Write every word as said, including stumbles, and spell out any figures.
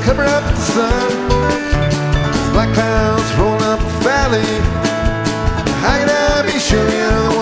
cover up the sun. Black clouds roll up the valley. How can I be sure you're the